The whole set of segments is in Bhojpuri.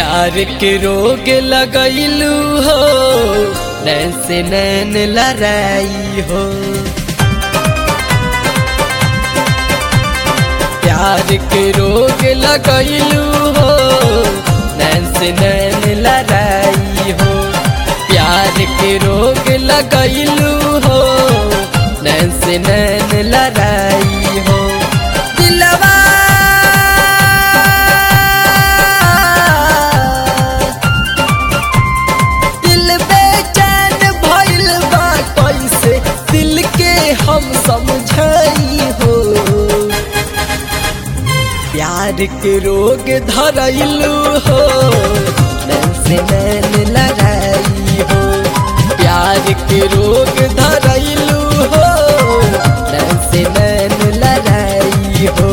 प्यार के रोग लगैलू हो, नैन से नैन लड़ाई हो। प्यार के रोग लगैलू हो, नैन से नैन लड़ाई हो। प्यार के रोग लगैलू हो, नैन से नैन लड़ाई हो। दिलवा हम समझाई हो, प्यार के रोग धरैलू हो, नैन से नैन लड़ाई हो। प्यार के रोग धरैलू हो, नैन से नैन लड़ाई हो।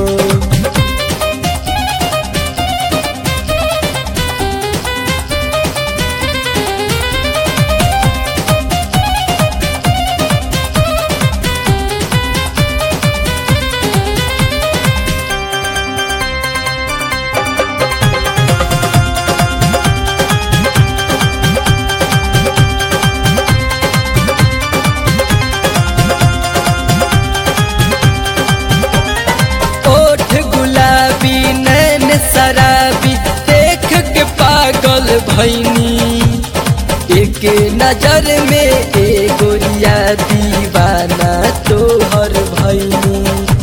शराबी देख के पागल भैनी, एक नजर में ए गोरिया दीवाना तोहर भैनी।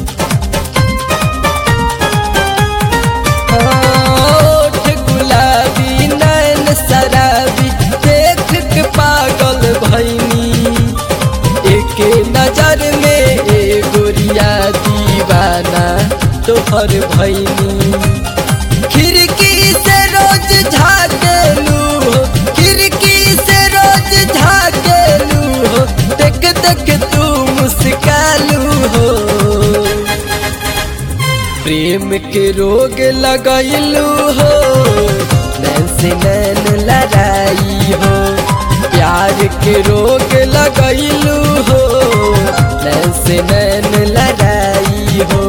होठ गुलाबी नैन शराबी देख के पागल भैनी, एक नजर में ए गोरिया दीवाना तोहर भैनी। खिड़की से रोज झाँकेलू हो, खिड़की से रोज झाँकेलू हो, देख देख तू मुस्कालू हो। प्रेम के रोग लगैलू हो, नैन से नैन लड़ाई हो। प्यार के रोग लगैलू हो, नैन से नैन लड़ाई हो।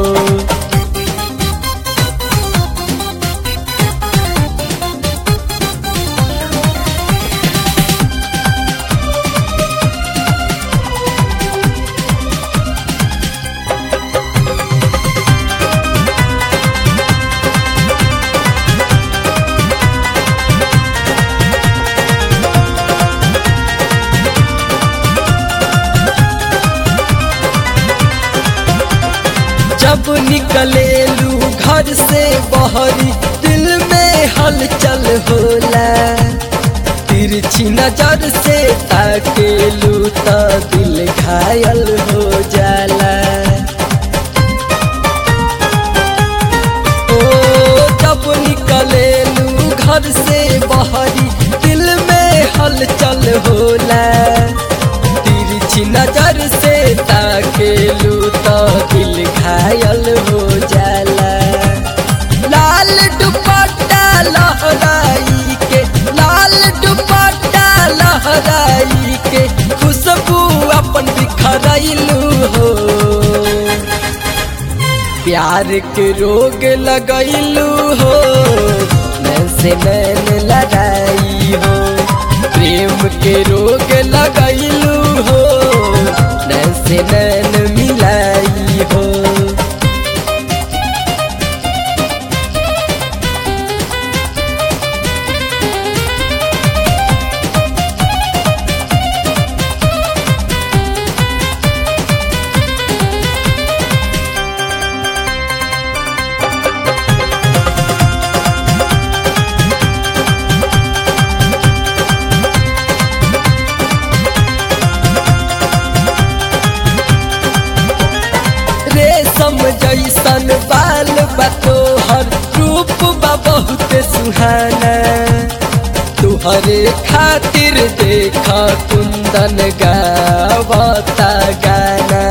जब निकलेलू घर से बहरी, दिल में हलचल होला। तिरछी नजर से ताकेलू तो दिल घायल हो जाला। ओ जब निकलेलू घर से बहरी, दिल में हलचल होला। तिरछी नजर से ताकेलू तो दिल घायल हो जाला। लाल दुपट्टा लहराई के, लाल दुपट्टा लहराई के, खुशबू अपन बिखरैलू हो। प्यार के रोग लगैलू हो, नैन से नैन लड़ाई हो। प्रेम के रोग लगैलू हो, नैन से नैन मिलाई हो। रेशम जैसन बाल बा तोहर, रूप बा बहुत सुहाना। तुहरे खातिर देखा कुंदन गावता गाना।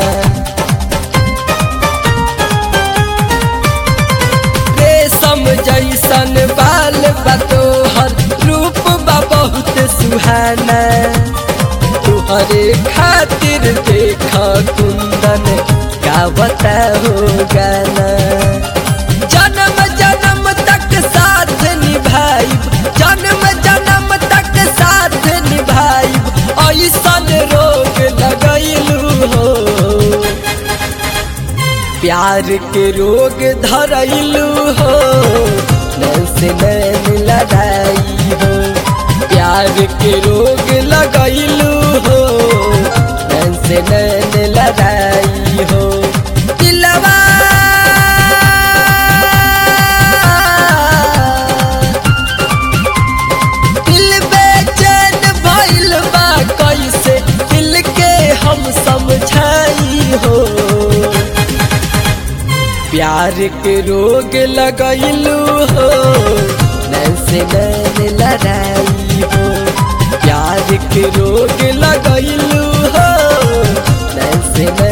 रेशम जैसन बाल बा तोहर, रूप बा बहुत सुहाना। तुहरे खातिर देखा कुंदन गावता हो गाना। जन्म जन्म तक साथ निभाई, प्यार के रोग धरैलू हो नैन से नैन लड़ाई हो प्यार के रोग लगैलू हो नैन से नैन लड़ाई हो दिलवा दिल बेचैन भइल बा कैसे दिल के हम समझाई हो प्यार के रोग लगैलू हो नैन से नैन लड़ाई हो प्यार के रोग लगैलू हो नैन से नैन